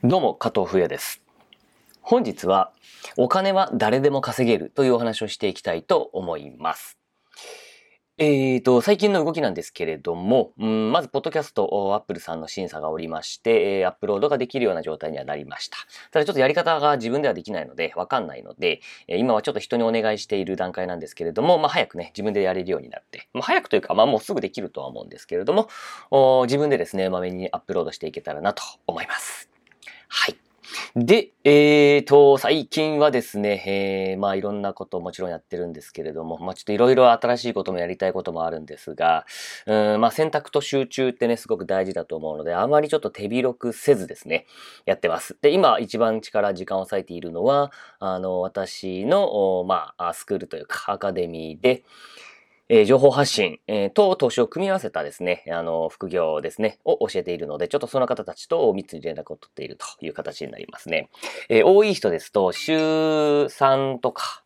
どうも、加藤風也です。本日は、お金は誰でも稼げるというお話をしていきたいと思います。最近の動きなんですけれども、まず、ポッドキャスト、アップルさんの審査がおりまして、アップロードができるような状態にはなりました。ただちょっとやり方が自分ではできないので、わかんないので、今はちょっと人にお願いしている段階なんですけれども、早くね、自分でやれるようになって、早くというか、もうすぐできるとは思うんですけれども、自分でですね、まめにアップロードしていけたらなと思います。はい。で、最近はですね、いろんなことをもちろんやってるんですけれども、ちょっといろいろ新しいこともやりたいこともあるんですが、選択と集中ってね、すごく大事だと思うので、あまりちょっと手広くせずですね、やってます。で、今一番時間を割いているのは、私の、スクールというか、アカデミーで、情報発信、と投資を組み合わせたですね、副業ですね、を教えているので、ちょっとその方たちと密に連絡を取っているという形になりますね。多い人ですと、週3とか、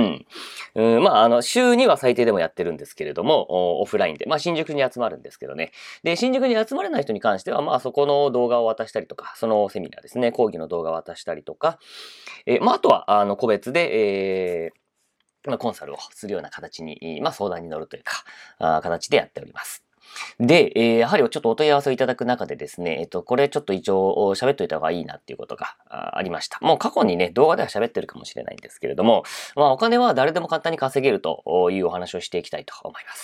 週には最低でもやってるんですけれども、オフラインで、新宿に集まるんですけどね。で、新宿に集まれない人に関しては、そこの動画を渡したりとか、そのセミナーですね、講義の動画を渡したりとか、あとは、個別で、コンサルをするような形に、相談に乗るというか、形でやっております。で、やはりちょっとお問い合わせをいただく中でですね、これちょっと一応喋っといた方がいいなっていうことがありました。もう過去にね、動画では喋ってるかもしれないんですけれども、お金は誰でも簡単に稼げるというお話をしていきたいと思います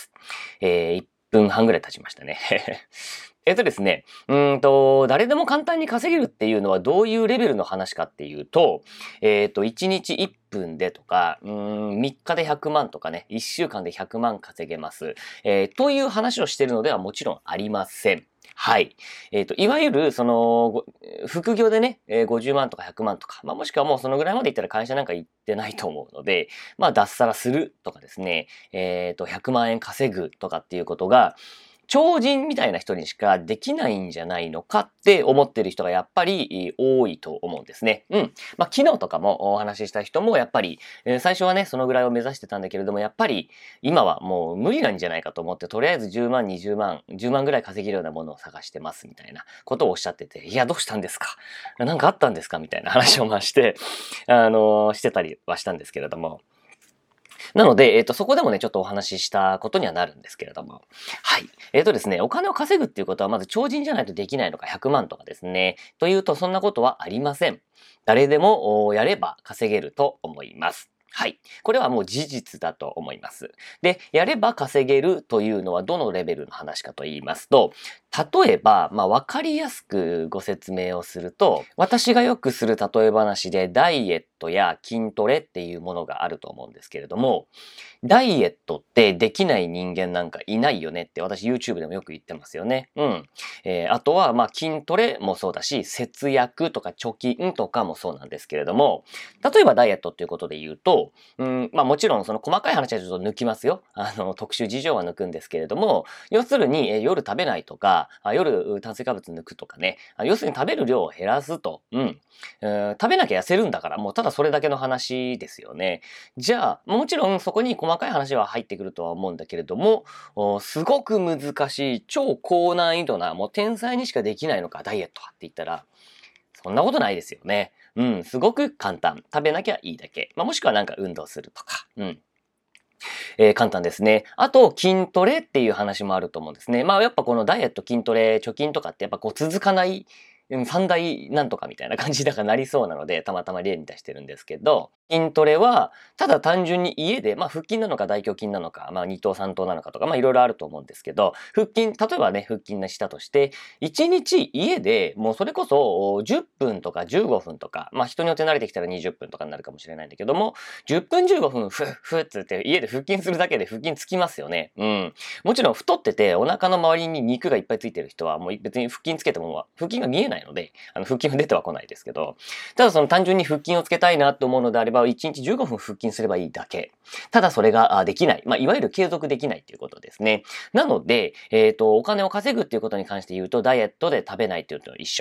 。1分半ぐらい経ちましたね。ですね、誰でも簡単に稼げるっていうのはどういうレベルの話かっていうと、1日1分でとか、3日で100万とかね、1週間で100万稼げます。という話をしているのではもちろんありません。はい。いわゆる、副業でね、50万とか100万とか、もしくはもうそのぐらいまでいったら会社なんか行ってないと思うので、脱サラするとかですね、100万円稼ぐとかっていうことが、超人みたいな人にしかできないんじゃないのかって思ってる人がやっぱり多いと思うんですね。昨日とかもお話しした人もやっぱり、最初はね、そのぐらいを目指してたんだけれども、やっぱり今はもう無理なんじゃないかと思って、とりあえず10万、20万、10万ぐらい稼げるようなものを探してますみたいなことをおっしゃってて、いや、どうしたんですか？なんかあったんですか？みたいな話をして、してたりはしたんですけれども。なので、そこでもね、ちょっとお話ししたことにはなるんですけれども。はい。ですね、お金を稼ぐっていうことは、まず超人じゃないとできないのか、100万とかですね。というと、そんなことはありません。誰でもやれば稼げると思います。はい。これはもう事実だと思います。で、やれば稼げるというのはどのレベルの話かと言いますと、例えば、わかりやすくご説明をすると、私がよくする例え話でダイエットや筋トレっていうものがあると思うんですけれども、ダイエットってできない人間なんかいないよねって私 YouTube でもよく言ってますよね。あとは筋トレもそうだし、節約とか貯金とかもそうなんですけれども、例えばダイエットっていうことで言うと、もちろんその細かい話はちょっと抜きますよ。特殊事情は抜くんですけれども、要するに、夜食べないとか、夜炭水化物抜くとかね、要するに食べる量を減らすと、食べなきゃ痩せるんだから、もうただそれだけの話ですよね。じゃあ、もちろんそこに細かい話は入ってくるとは思うんだけれども、すごく難しい、超高難易度な、もう天才にしかできないのか、ダイエットはって言ったら、そんなことないですよね。すごく簡単。食べなきゃいいだけ。もしくはなんか運動するとか。簡単ですね。あと、筋トレっていう話もあると思うんですね。やっぱこのダイエット、筋トレ、貯金とかってやっぱこう続かない、三大なんとかみたいな感じだからなりそうなので、たまたま例に出してるんですけど、筋トレは、ただ単純に家で、腹筋なのか大胸筋なのか、二頭三頭なのかとか、いろいろあると思うんですけど、腹筋、例えばね、腹筋のしたとして、1日家でもうそれこそ10分とか15分とか、人によって慣れてきたら20分とかになるかもしれないんだけども、10分15分ふっふっつって家で腹筋するだけで腹筋つきますよね。もちろん太っててお腹の周りに肉がいっぱいついてる人はもう別に腹筋つけても腹筋が見えないので、腹筋は出てはこないですけど、ただその単純に腹筋をつけたいなと思うのであれば、1日15分腹筋すればいいだけ。ただそれができない。いわゆる継続できないということですね。なので、お金を稼ぐっていうことに関して言うと、ダイエットで食べないっていうのと一緒。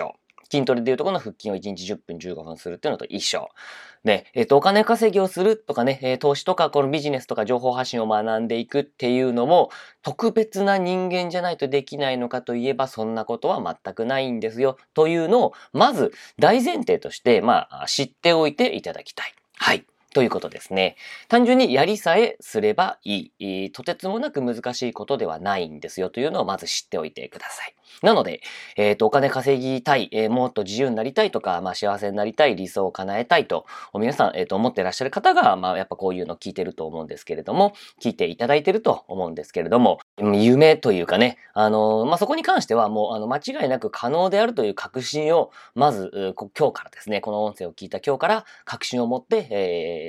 筋トレでいうところの腹筋を1日10分15分するっていうのと一緒。で、お金稼ぎをするとかね、投資とかこのビジネスとか情報発信を学んでいくっていうのも、特別な人間じゃないとできないのかといえば、そんなことは全くないんですよ。というのを、まず大前提として、知っておいていただきたい。はい。ということですね。単純にやりさえすればいい。とてつもなく難しいことではないんですよというのをまず知っておいてください。なので、お金稼ぎたい、もっと自由になりたいとか、幸せになりたい、理想を叶えたいと、皆さん、思ってらっしゃる方が、やっぱこういうの聞いてると思うんですけれども、聞いていただいてると思うんですけれども、夢というかね、そこに関してはもう、間違いなく可能であるという確信を、まず、今日からですね、この音声を聞いた今日から確信を持って、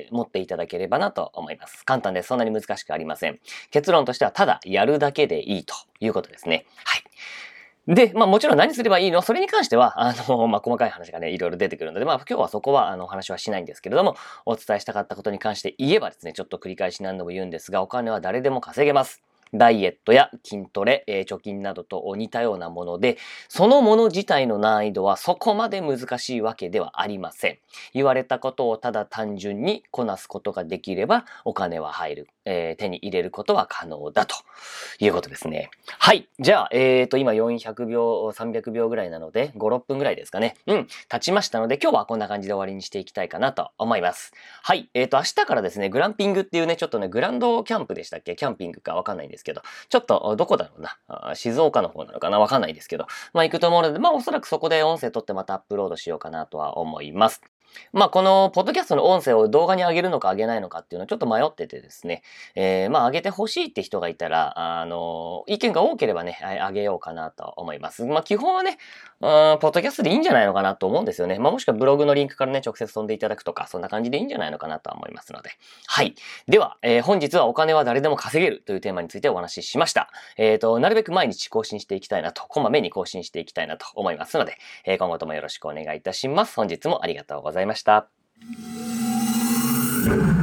持っていただければなと思います。簡単です。そんなに難しくありません。結論としては、ただやるだけでいいということですね。はい。で、もちろん何すればいいのそれに関しては、細かい話がね、いろいろ出てくるので、今日はそこは、お話はしないんですけれども、お伝えしたかったことに関して言えばですね、ちょっと繰り返し何度も言うんですが、お金は誰でも稼げます。ダイエットや筋トレ、貯金などと似たようなもので、そのもの自体の難易度はそこまで難しいわけではありません。言われたことをただ単純にこなすことができれば、お金は入る。手に入れることは可能だということですね。はい。じゃあ、今400秒、300秒ぐらいなので、5、6分ぐらいですかね。経ちましたので、今日はこんな感じで終わりにしていきたいかなと思います。はい。明日からですね、グランピングっていうね、ちょっとね、グランドキャンプでしたっけキャンピングかわかんないんですけど、ちょっと、どこだろうな。静岡の方なのかなわかんないですけど、行くと思うので、おそらくそこで音声取ってまたアップロードしようかなとは思います。この、ポッドキャストの音声を動画に上げるのか上げないのかっていうのをちょっと迷っててですね。上げてほしいって人がいたら、意見が多ければね、上げようかなと思います。基本はね、ポッドキャストでいいんじゃないのかなと思うんですよね。もしくはブログのリンクからね、直接飛んでいただくとか、そんな感じでいいんじゃないのかなとは思いますので。はい。では、本日はお金は誰でも稼げるというテーマについてお話ししました。なるべく毎日更新していきたいなと、こまめに更新していきたいなと思いますので、今後ともよろしくお願いいたします。本日もありがとうございました。